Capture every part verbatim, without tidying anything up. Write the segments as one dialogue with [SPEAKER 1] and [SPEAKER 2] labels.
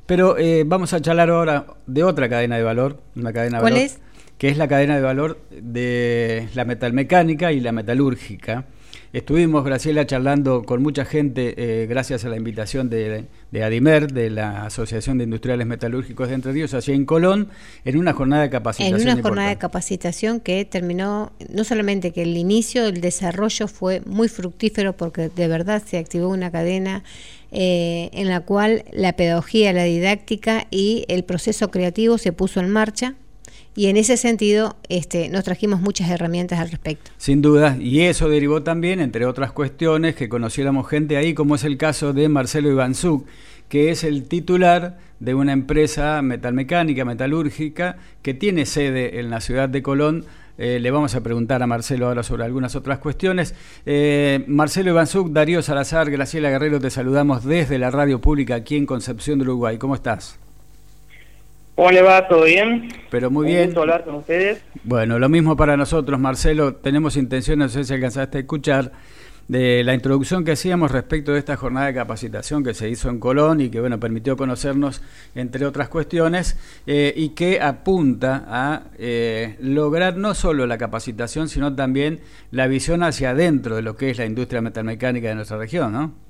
[SPEAKER 1] Pero eh, vamos a charlar ahora de otra cadena de valor, una cadena de
[SPEAKER 2] ¿Cuál
[SPEAKER 1] valor,
[SPEAKER 2] es?
[SPEAKER 1] que es la cadena de valor de la metalmecánica y la metalúrgica. Estuvimos, Graciela, charlando con mucha gente, eh, gracias a la invitación de, de ADIMER, de la Asociación de Industriales Metalúrgicos de Entre Ríos, allí en Colón, en una jornada de capacitación.
[SPEAKER 2] En una
[SPEAKER 1] importante.
[SPEAKER 2] jornada de capacitación que terminó, no solamente que el inicio, el desarrollo fue muy fructífero, porque de verdad se activó una cadena eh, en la cual la pedagogía, la didáctica y el proceso creativo se puso en marcha. Y en ese sentido este, nos trajimos muchas herramientas al respecto.
[SPEAKER 1] Sin duda, y eso derivó también, entre otras cuestiones, que conociéramos gente ahí, como es el caso de Marcelo Ivanzuk, que es el titular de una empresa metalmecánica, metalúrgica, que tiene sede en la ciudad de Colón. Eh, le vamos a preguntar a Marcelo ahora sobre algunas otras cuestiones. Eh, Marcelo Ivanzuk, Darío Salazar, Graciela Guerrero, te saludamos desde la radio pública aquí en Concepción del Uruguay. ¿Cómo estás?
[SPEAKER 3] ¿Cómo le va? ¿Todo bien?
[SPEAKER 1] Pero muy
[SPEAKER 3] Un
[SPEAKER 1] bien.
[SPEAKER 3] gusto hablar con ustedes.
[SPEAKER 1] Bueno, lo mismo para nosotros, Marcelo. Tenemos intención, no sé si alcanzaste a escuchar, de la introducción que hacíamos respecto de esta jornada de capacitación que se hizo en Colón y que, bueno, permitió conocernos, entre otras cuestiones, eh, y que apunta a eh, lograr no solo la capacitación, sino también la visión hacia adentro de lo que es la industria metalmecánica de nuestra región, ¿no?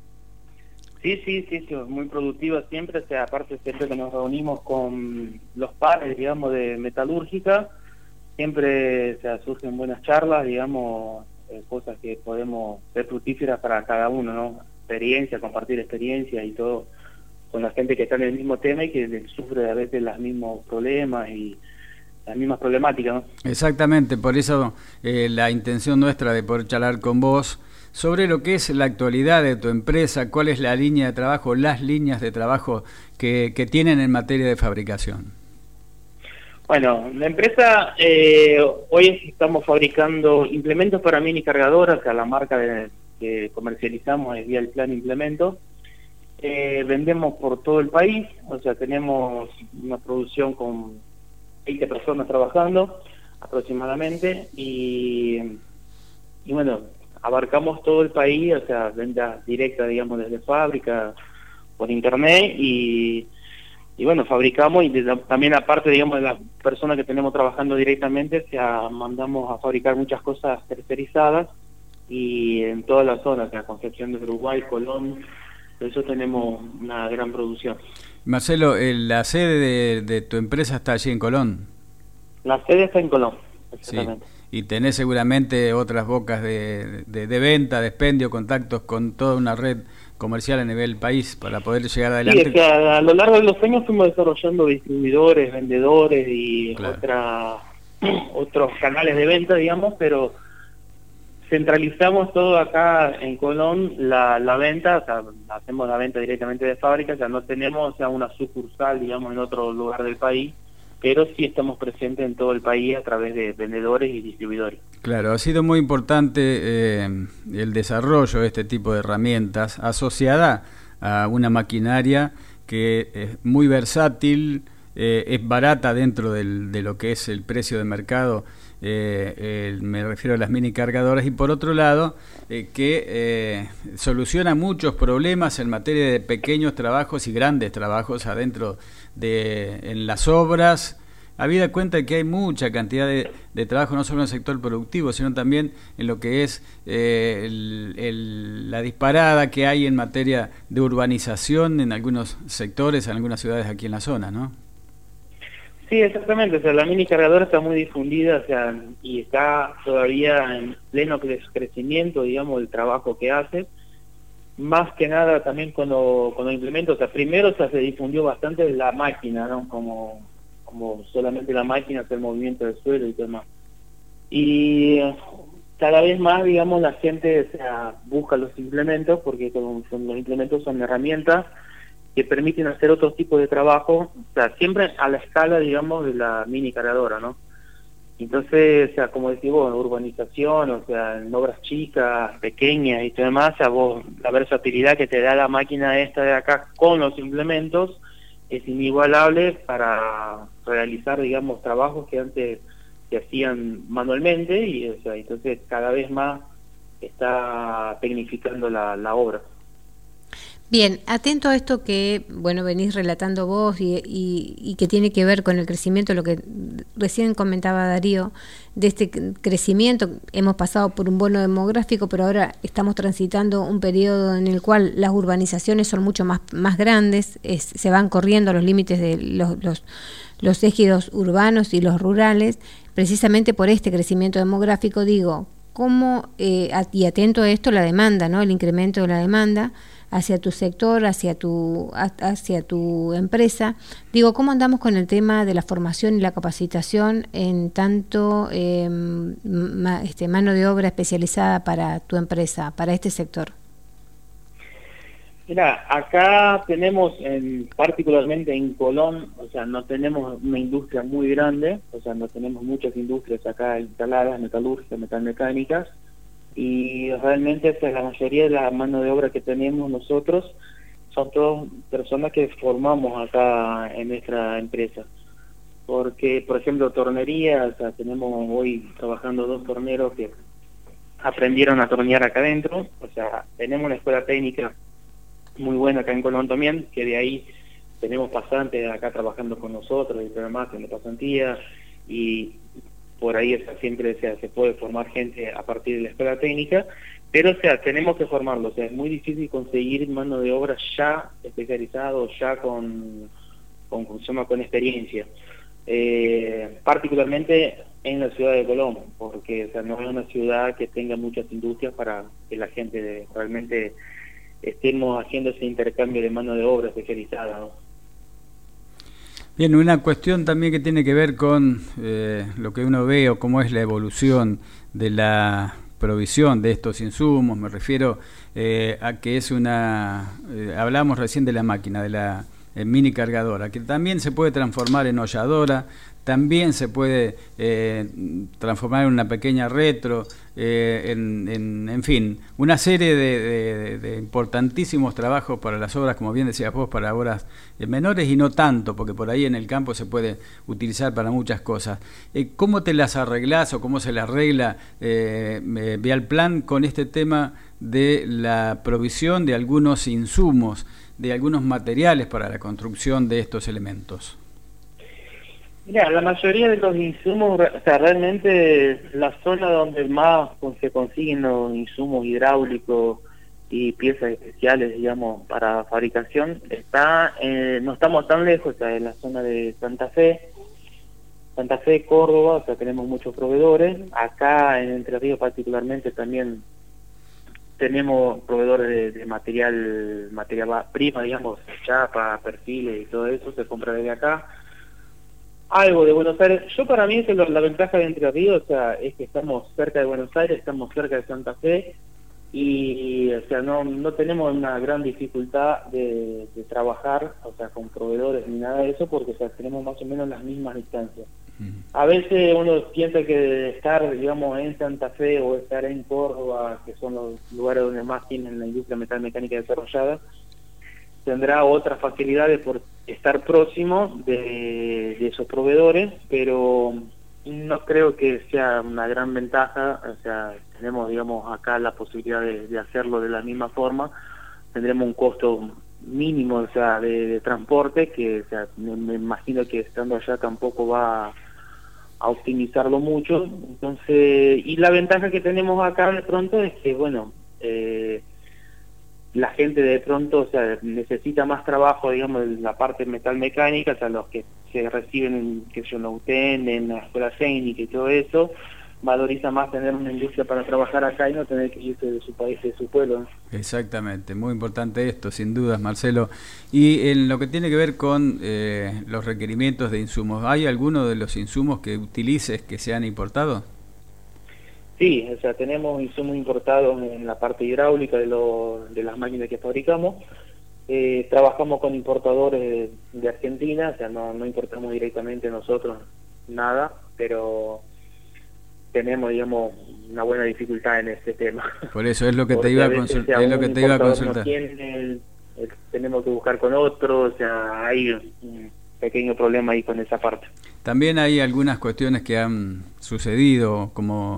[SPEAKER 3] Sí, sí, sí, sí, muy productiva siempre, o sea, aparte siempre que nos reunimos con los pares, digamos, de metalúrgica, siempre o sea, surgen buenas charlas, digamos, eh, cosas que podemos ser fructíferas para cada uno, ¿no? Experiencia, compartir experiencia y todo con la gente que está en el mismo tema y que sufre a veces los mismos problemas y las mismas problemáticas, ¿no?
[SPEAKER 1] Exactamente, por eso eh, la intención nuestra de poder charlar con vos sobre lo que es la actualidad de tu empresa, cuál es la línea de trabajo, las líneas de trabajo que, que tienen en materia de fabricación.
[SPEAKER 3] Bueno, la empresa, eh, hoy estamos fabricando implementos para mini cargadoras, o sea, la marca de, que comercializamos es Vía el Plan Implementos. Eh, vendemos por todo el país, o sea, tenemos una producción con veinte personas trabajando aproximadamente y, y bueno, abarcamos todo el país, o sea, venta directa, digamos, desde fábrica, por internet y, y bueno, fabricamos y desde, también aparte, digamos, de las personas que tenemos trabajando directamente, o sea, mandamos a fabricar muchas cosas tercerizadas y en toda la zona, o sea, Concepción del Uruguay, Colón, por eso tenemos una gran producción.
[SPEAKER 1] Marcelo, la sede de, de tu empresa está allí en Colón.
[SPEAKER 3] La sede está en Colón, exactamente.
[SPEAKER 1] Sí. Y tenés seguramente otras bocas de, de, de venta, de expendio, contactos con toda una red comercial a nivel país para poder llegar adelante.
[SPEAKER 3] Sí, o sea, a lo largo de los años fuimos desarrollando distribuidores, vendedores y
[SPEAKER 1] claro.
[SPEAKER 3] otra, otros canales de venta, digamos, pero centralizamos todo acá en Colón, la, la venta, o sea, hacemos la venta directamente de fábrica, o sea, no tenemos o sea, una sucursal, digamos, en otro lugar del país, pero sí estamos presentes en todo el país a través de vendedores y distribuidores.
[SPEAKER 1] Claro, ha sido muy importante eh, el desarrollo de este tipo de herramientas asociada a una maquinaria que es muy versátil, eh, es barata dentro del, de lo que es el precio de mercado, eh, el, me refiero a las mini cargadoras, y por otro lado, eh, que eh, soluciona muchos problemas en materia de pequeños trabajos y grandes trabajos adentro de en las obras, habida cuenta de que hay mucha cantidad de, de trabajo, no solo en el sector productivo, sino también en lo que es eh, el, el, la disparada que hay en materia de urbanización en algunos sectores, en algunas ciudades aquí en la zona, ¿no?
[SPEAKER 3] Sí, exactamente, o sea, la mini cargadora está muy difundida, o sea, y está todavía en pleno crecimiento, digamos, el trabajo que hace. Más que nada también con los con los implementos, o sea, primero o sea, se difundió bastante la máquina, ¿no? Como, como solamente la máquina hacer movimiento del suelo y demás. Y cada vez más, digamos, la gente o sea, busca los implementos, porque con, con los implementos son herramientas que permiten hacer otros tipos de trabajo, o sea, siempre a la escala, digamos, de la mini cargadora, ¿no? Entonces, o sea, como decís vos, urbanización, o sea, en obras chicas, pequeñas y todo demás, o sea, vos, la versatilidad que te da la máquina esta de acá con los implementos es inigualable para realizar, digamos, trabajos que antes se hacían manualmente y, o sea, entonces cada vez más está tecnificando la, la obra.
[SPEAKER 2] Bien, atento a esto que, bueno, venís relatando vos y, y, y que tiene que ver con el crecimiento, lo que recién comentaba Darío, de este crecimiento. Hemos pasado por un bono demográfico, pero ahora estamos transitando un periodo en el cual las urbanizaciones son mucho más, más grandes, es, se van corriendo los límites de los, los, los ejidos urbanos y los rurales, precisamente por este crecimiento demográfico. Digo, ¿cómo, eh, y atento a esto, la demanda, ¿no? El incremento de la demanda hacia tu sector, hacia tu hacia tu empresa. Digo, ¿cómo andamos con el tema de la formación y la capacitación en tanto eh, ma, este, mano de obra especializada para tu empresa, para este sector?
[SPEAKER 3] Mira, acá tenemos, en, particularmente en Colón, o sea, no tenemos una industria muy grande, o sea, no tenemos muchas industrias acá instaladas, metalúrgicas, metalmecánicas, y realmente o sea, la mayoría de la mano de obra que tenemos nosotros son todas personas que formamos acá en nuestra empresa. Porque, por ejemplo, tornería, o sea, tenemos hoy trabajando dos torneros que aprendieron a tornear acá adentro, o sea, tenemos una escuela técnica muy buena acá en Colón también, que de ahí tenemos pasantes acá trabajando con nosotros y además en la pasantía, y por ahí o sea, siempre o sea, se puede formar gente a partir de la escuela técnica, pero o sea, tenemos que formarlo, o sea, es muy difícil conseguir mano de obra ya especializado, ya con con, con experiencia, eh, particularmente en la ciudad de Colón, porque o sea, no es una ciudad que tenga muchas industrias para que la gente realmente estemos haciendo ese intercambio de mano de obra especializada, ¿no?
[SPEAKER 1] Bien, una cuestión también que tiene que ver con eh, lo que uno ve o cómo es la evolución de la provisión de estos insumos. Me refiero eh, a que es una... Eh, hablamos recién de la máquina, de la eh, mini cargadora, que también se puede transformar en holladora, también se puede eh, transformar en una pequeña retro, eh, en, en, en fin, una serie de, de, de importantísimos trabajos para las obras, como bien decías vos, para obras eh, menores y no tanto, porque por ahí en el campo se puede utilizar para muchas cosas. Eh, ¿Cómo te las arreglás o cómo se las arregla eh, eh, Vialplan con este tema de la provisión de algunos insumos, de algunos materiales para la construcción de estos elementos?
[SPEAKER 3] Mira, la mayoría de los insumos, o sea, realmente la zona donde más se consiguen los insumos hidráulicos y piezas especiales, digamos, para fabricación, está, eh, no estamos tan lejos, o sea, en la zona de Santa Fe, Santa Fe, Córdoba, o sea, tenemos muchos proveedores. Acá en Entre Ríos particularmente también tenemos proveedores de, de material, material prima, digamos, chapa, perfiles y todo eso, se compra desde acá. Algo de Buenos Aires. Yo para mí es lo, la ventaja de Entre Ríos, o sea, es que estamos cerca de Buenos Aires, estamos cerca de Santa Fe y, o sea, no no tenemos una gran dificultad de, de trabajar, o sea, con proveedores ni nada de eso, porque, o sea, tenemos más o menos las mismas distancias. A veces uno piensa que estar, digamos, en Santa Fe o estar en Córdoba, que son los lugares donde más tienen la industria metalmecánica desarrollada, tendrá otras facilidades por estar próximo de, de esos proveedores, pero no creo que sea una gran ventaja. O sea, tenemos, digamos, acá la posibilidad de, de hacerlo de la misma forma, tendremos un costo mínimo, o sea, de, de transporte, que, o sea, me, me imagino que estando allá tampoco va a, a optimizarlo mucho. Entonces, y la ventaja que tenemos acá de pronto es que, bueno, eh, la gente de pronto, o sea, necesita más trabajo, digamos, en la parte metalmecánica, o sea, los que se reciben en, que yo, en la U T E N, en la escuela técnica y todo eso, valoriza más tener una industria para trabajar acá y no tener que irse de su país, de su pueblo, ¿no?
[SPEAKER 1] Exactamente, muy importante esto, sin dudas, Marcelo. Y en lo que tiene que ver con eh, los requerimientos de insumos, ¿hay alguno de los insumos que utilices que sean importados?
[SPEAKER 3] Sí, o sea, tenemos insumos importados en la parte hidráulica de, lo, de las máquinas que fabricamos. Eh, trabajamos con importadores de, de Argentina, o sea, no, no importamos directamente nosotros nada, pero tenemos, digamos, una buena dificultad en este tema.
[SPEAKER 1] Por eso es lo que te iba a consultar. Es lo que te iba a consultar.
[SPEAKER 3] No tiene, el, el, tenemos que buscar con otro, o sea, hay un pequeño problema ahí con esa parte.
[SPEAKER 1] También hay algunas cuestiones que han sucedido, como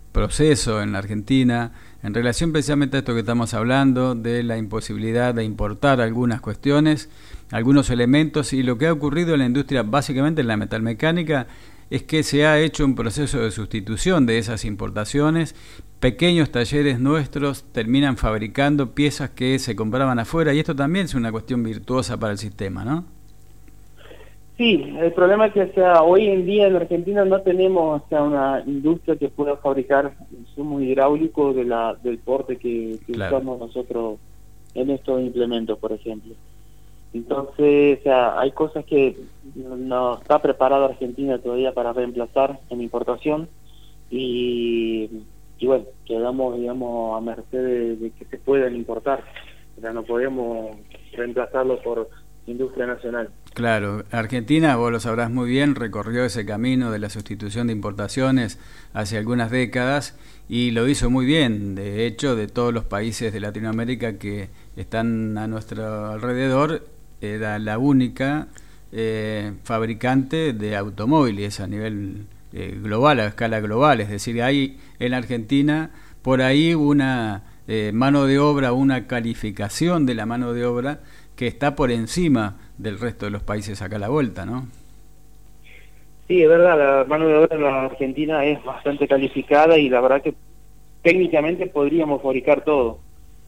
[SPEAKER 1] proceso en la Argentina en relación precisamente a esto que estamos hablando, de la imposibilidad de importar algunas cuestiones, algunos elementos, y lo que ha ocurrido en la industria, básicamente en la metalmecánica, es que se ha hecho un proceso de sustitución de esas importaciones. Pequeños talleres nuestros terminan fabricando piezas que se compraban afuera, y esto también es una cuestión virtuosa para el sistema, ¿no?
[SPEAKER 3] Sí, el problema es que, o sea, hoy en día en Argentina no tenemos, o sea, una industria que pueda fabricar insumos hidráulicos de la, del porte que, que claro. usamos nosotros en estos implementos, por ejemplo. Entonces, o sea, hay cosas que no está preparada Argentina todavía para reemplazar en importación, y, y bueno, quedamos, digamos, a merced de, de que se puedan importar. O sea, no podemos reemplazarlo por industria nacional.
[SPEAKER 1] Claro, Argentina, vos lo sabrás muy bien, recorrió ese camino de la sustitución de importaciones hace algunas décadas y lo hizo muy bien. De hecho, de todos los países de Latinoamérica que están a nuestro alrededor, era la única eh, fabricante de automóviles a nivel eh, global, a escala global. Es decir, hay en Argentina por ahí una eh, mano de obra, una calificación de la mano de obra que está por encima del resto de los países acá a la vuelta, ¿no?
[SPEAKER 3] Sí, es verdad, la mano de obra en la Argentina es bastante calificada y la verdad que técnicamente podríamos fabricar todo,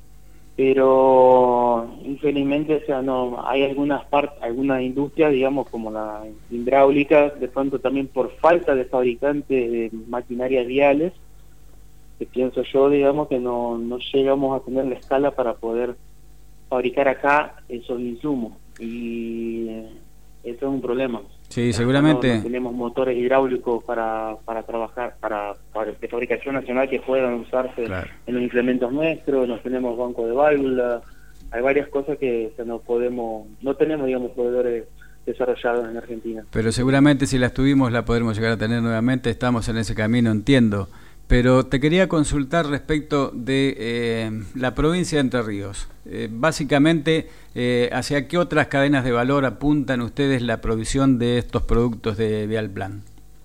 [SPEAKER 3] pero infelizmente, o sea, no, hay algunas partes, algunas industrias, digamos, como la hidráulica, de pronto también por falta de fabricantes de maquinarias viales, que pienso yo, digamos, que no, no llegamos a tener la escala para poder fabricar acá esos insumos, y eso es un problema.
[SPEAKER 1] Sí, seguramente.
[SPEAKER 3] No, no tenemos motores hidráulicos para para trabajar, para, para de fabricación nacional que puedan usarse claro. en los implementos nuestros, no tenemos banco de válvulas, hay varias cosas que o sea, no podemos, no tenemos, digamos, proveedores desarrollados en Argentina.
[SPEAKER 1] Pero seguramente si las tuvimos la podremos llegar a tener nuevamente, estamos en ese camino, entiendo. Pero te quería consultar respecto de eh, la provincia de Entre Ríos. Eh, básicamente, eh, ¿hacia qué otras cadenas de valor apuntan ustedes la provisión de estos productos de Vialplan?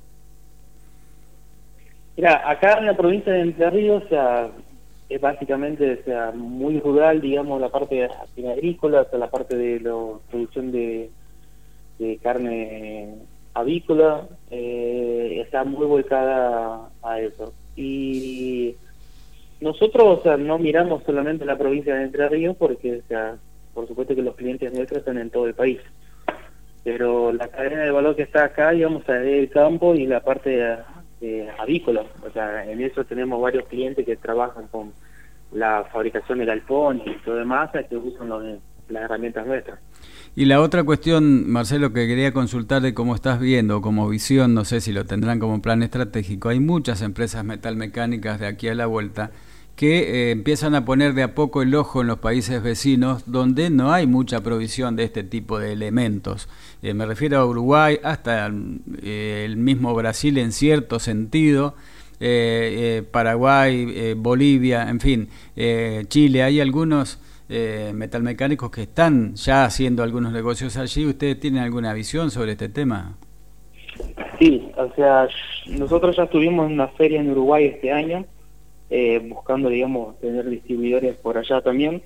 [SPEAKER 3] Mira, acá en la provincia de Entre Ríos, o sea, es básicamente, o sea, muy rural, digamos, la parte agrícola, hasta la parte de la producción de, de carne avícola, eh, está muy volcada a eso. Y nosotros, o sea, no miramos solamente la provincia de Entre Ríos porque, o sea, por supuesto que los clientes nuestros están en todo el país, pero la cadena de valor que está acá, digamos, es el campo y la parte eh, avícola. O sea, en eso tenemos varios clientes que trabajan con la fabricación del galpón y todo demás, que usan los, las herramientas nuestras.
[SPEAKER 1] Y la otra cuestión, Marcelo, que quería consultar de cómo estás viendo, como visión, no sé si lo tendrán como plan estratégico, hay muchas empresas metalmecánicas de aquí a la vuelta que eh, empiezan a poner de a poco el ojo en los países vecinos donde no hay mucha provisión de este tipo de elementos. Eh, me refiero a Uruguay, hasta eh, el mismo Brasil en cierto sentido, eh, eh, Paraguay, eh, Bolivia, en fin, eh, Chile. Hay algunos Eh, metalmecánicos que están ya haciendo algunos negocios allí. ¿Ustedes tienen alguna visión sobre este tema?
[SPEAKER 3] Sí, o sea, nosotros ya estuvimos en una feria en Uruguay este año, eh, buscando, digamos, tener distribuidores por allá también.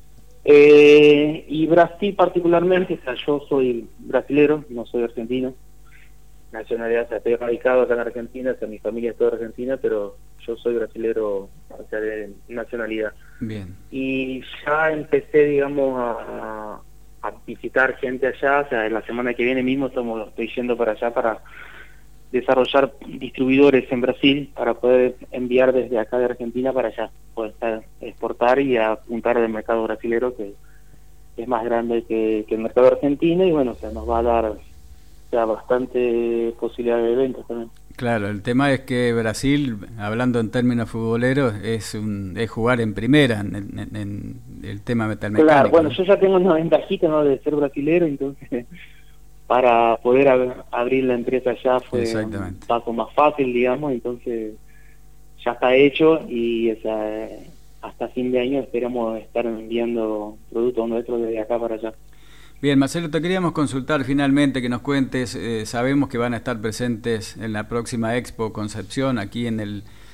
[SPEAKER 3] Eh, y Brasil particularmente, o sea, yo soy brasilero, no soy argentino. Nacionalidad, o sea, estoy radicado acá en Argentina, o sea, mi familia es toda argentina, pero yo soy brasilero, o sea, de nacionalidad.
[SPEAKER 1] Bien.
[SPEAKER 3] Y ya empecé, digamos, a, a visitar gente allá, o sea, la semana que viene mismo estamos, estoy yendo para allá para desarrollar distribuidores en Brasil para poder enviar desde acá de Argentina para allá, poder exportar y apuntar al mercado brasilero, que es más grande que, que el mercado argentino, y bueno, o sea, nos va a dar, o sea, bastante posibilidad de ventas también.
[SPEAKER 1] Claro, el tema es que Brasil, hablando en términos futboleros, es un es jugar en primera en, en, en el tema metalmecánico.
[SPEAKER 3] Claro, bueno,
[SPEAKER 1] ¿no?
[SPEAKER 3] Yo ya tengo una ventajita, ¿no?, de ser brasilero, entonces para poder ab abrir la empresa allá fue un paso más fácil, digamos, entonces ya está hecho y o sea, hasta fin de año esperamos estar enviando productos nuestros desde acá para allá.
[SPEAKER 1] Bien, Marcelo, te queríamos consultar finalmente, que nos cuentes, eh, sabemos que van a estar presentes en la próxima Expo Concepción, aquí en el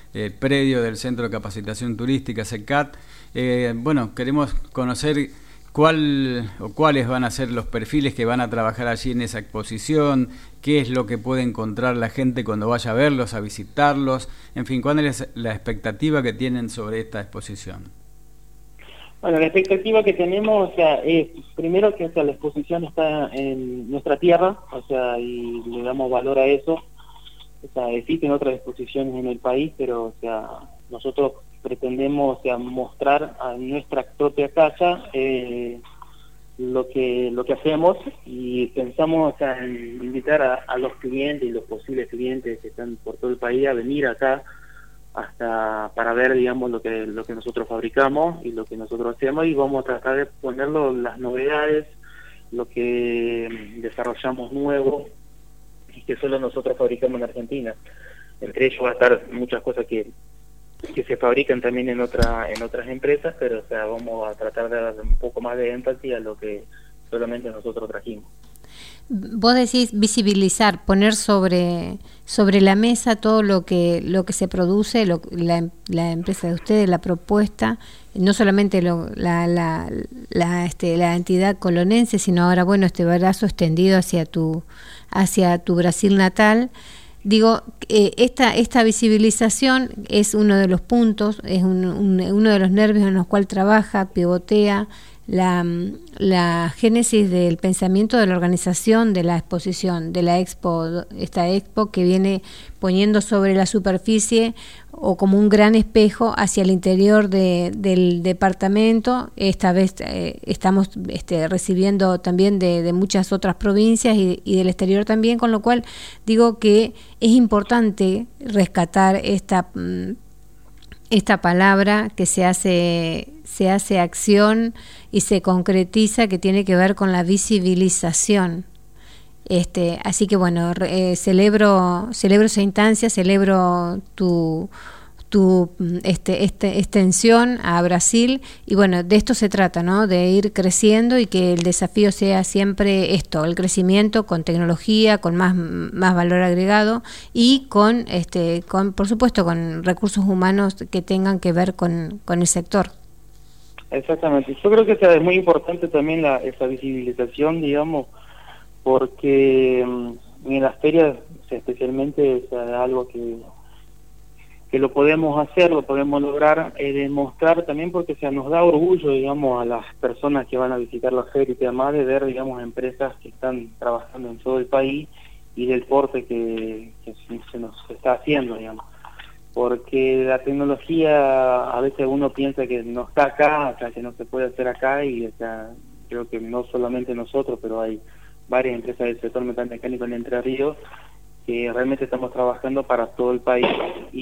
[SPEAKER 1] eh, predio del Centro de Capacitación Turística, CECAT. Eh, bueno, queremos conocer cuál o cuáles van a ser los perfiles que van a trabajar allí en esa exposición, qué es lo que puede encontrar la gente cuando vaya a verlos, a visitarlos, en fin, ¿cuál es la expectativa que tienen sobre esta exposición?
[SPEAKER 3] Bueno, la expectativa que tenemos, o sea, es primero que o sea, la exposición está en nuestra tierra, o sea, y le damos valor a eso. O sea, existen otras exposiciones en el país, pero o sea, nosotros pretendemos o sea, mostrar a nuestra propia casa eh, lo que lo que hacemos, y pensamos o sea, en invitar a, a los clientes y los posibles clientes que están por todo el país a venir acá hasta para ver, digamos, lo que lo que nosotros fabricamos y lo que nosotros hacemos, y vamos a tratar de ponerlo las novedades, lo que desarrollamos nuevo y que solo nosotros fabricamos en Argentina. Entre ellos va a estar muchas cosas que que se fabrican también en otra en otras empresas, pero o sea, vamos a tratar de dar un poco más de énfasis a lo que solamente nosotros trajimos.
[SPEAKER 2] Vos decís visibilizar, poner sobre sobre la mesa todo lo que lo que se produce, lo, la, la empresa de ustedes, la propuesta, no solamente lo, la, la, la, este, la entidad colonense, sino ahora, bueno, este brazo extendido hacia tu hacia tu Brasil natal. Digo, eh, esta esta visibilización es uno de los puntos, es un, un, uno de los nervios en los cuales trabaja, pivotea la, la génesis del pensamiento de la organización de la exposición, de la expo, esta expo que viene poniendo sobre la superficie o como un gran espejo hacia el interior de, del departamento. Esta vez eh, estamos este, recibiendo también de, de muchas otras provincias y, y del exterior también, con lo cual digo que es importante rescatar esta esta palabra que se hace se hace acción y se concretiza, que tiene que ver con la visibilización. Este, así que bueno, eh, celebro celebro esa instancia, celebro tu tu este, este extensión a Brasil, y bueno, de esto se trata, ¿no? De ir creciendo y que el desafío sea siempre esto, el crecimiento con tecnología, con más más valor agregado y con este con por supuesto con recursos humanos que tengan que ver con con el sector.
[SPEAKER 3] Exactamente. Yo creo que es muy importante también la, esa visibilización, digamos, porque en las ferias, o sea, especialmente, o sea, algo que que lo podemos hacer, lo podemos lograr, eh, demostrar también, porque o sea, nos da orgullo, digamos, a las personas que van a visitar la feria y demás, de ver, digamos, empresas que están trabajando en todo el país y del porte que, que se nos está haciendo, digamos. Porque la tecnología, a veces uno piensa que no está acá, o sea, que no se puede hacer acá, y o sea, creo que no solamente nosotros, pero hay varias empresas del sector metalmecánico en Entre Ríos que realmente estamos trabajando para todo el país,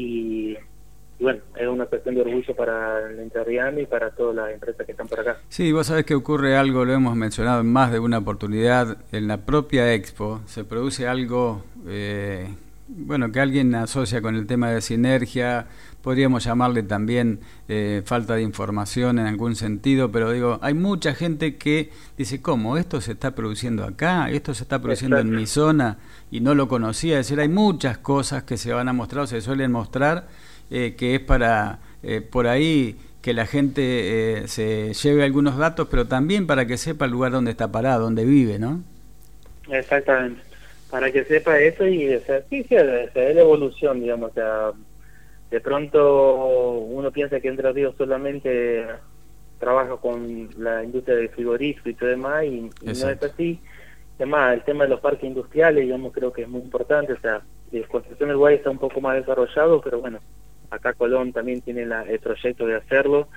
[SPEAKER 3] y, y bueno, es una cuestión de orgullo para el entrerriano y para todas las empresas que están por acá.
[SPEAKER 1] Sí, vos sabés que ocurre algo, lo hemos mencionado en más de una oportunidad, en la propia Expo se produce algo, eh, bueno, que alguien asocia con el tema de sinergia, podríamos llamarle también eh, falta de información en algún sentido, pero digo, hay mucha gente que dice, ¿cómo? ¿Esto se está produciendo acá? ¿Esto se está produciendo Exacto. en mi zona? Y no lo conocía. Es decir, hay muchas cosas que se van a mostrar o se suelen mostrar eh, que es para, eh, por ahí, que la gente eh, se lleve algunos datos, pero también para que sepa el lugar donde está parado, donde vive, ¿no?
[SPEAKER 3] Exactamente. Para que sepa eso y, o sea, sí, sí, o sea, es la evolución, digamos, o sea, de pronto uno piensa que Entre Ríos solamente trabaja con la industria del frigorífico y todo demás, y, y no es así. Además, el tema de los parques industriales, digamos, creo que es muy importante. O sea, la construcción del Uruguay está un poco más desarrollado, pero bueno, acá Colón también tiene la, el proyecto de hacerlo.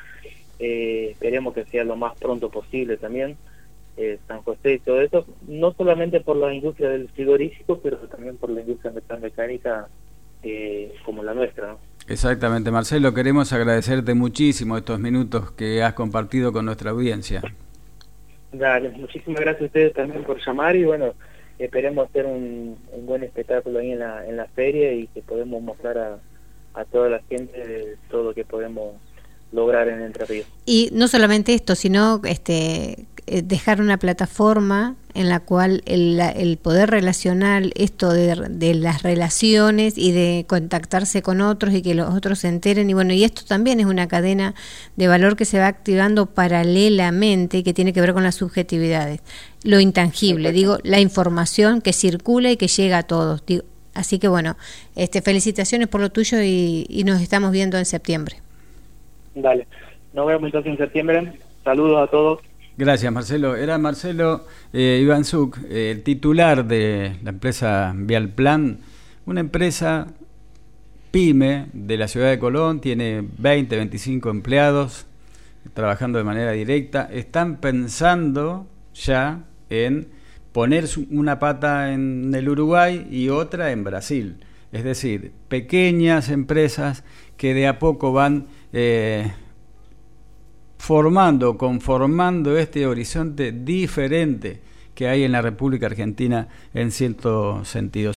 [SPEAKER 3] Eh, esperemos que sea lo más pronto posible también. Eh, San José y todo eso, no solamente por la industria del frigorífico, pero también por la industria metalmecánica eh, como la nuestra, ¿no?
[SPEAKER 1] Exactamente, Marcelo, queremos agradecerte muchísimo estos minutos que has compartido con nuestra audiencia.
[SPEAKER 3] Dale, muchísimas gracias a ustedes también por llamar, y bueno, esperemos hacer un, un buen espectáculo ahí en la, en la feria, y que podemos mostrar a, a toda la gente todo lo que podemos lograr en Entre Ríos.
[SPEAKER 2] Y no solamente esto, sino este dejar una plataforma en la cual el, el poder relacional, esto de, de las relaciones y de contactarse con otros y que los otros se enteren, y bueno, y esto también es una cadena de valor que se va activando paralelamente y que tiene que ver con las subjetividades, lo intangible, digo, la información que circula y que llega a todos, digo, así que bueno, este felicitaciones por lo tuyo y, y nos estamos viendo en septiembre.
[SPEAKER 3] Dale, nos vemos entonces en septiembre, saludos a todos.
[SPEAKER 1] Gracias, Marcelo. Era Marcelo eh, Ivanzuk, eh, el titular de la empresa Vialplan, una empresa pyme de la ciudad de Colón, tiene veinte, veinticinco empleados trabajando de manera directa. Están pensando ya en poner una pata en el Uruguay y otra en Brasil. Es decir, pequeñas empresas que de a poco van eh, formando, conformando este horizonte diferente que hay en la República Argentina en cierto sentido.